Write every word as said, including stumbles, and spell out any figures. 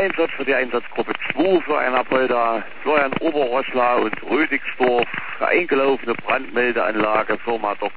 Einsatz für die Einsatzgruppe zwei für Einapolda, Florian Oberrossler und Rödigsdorf, für eingelaufene Brandmeldeanlage Firma Doktor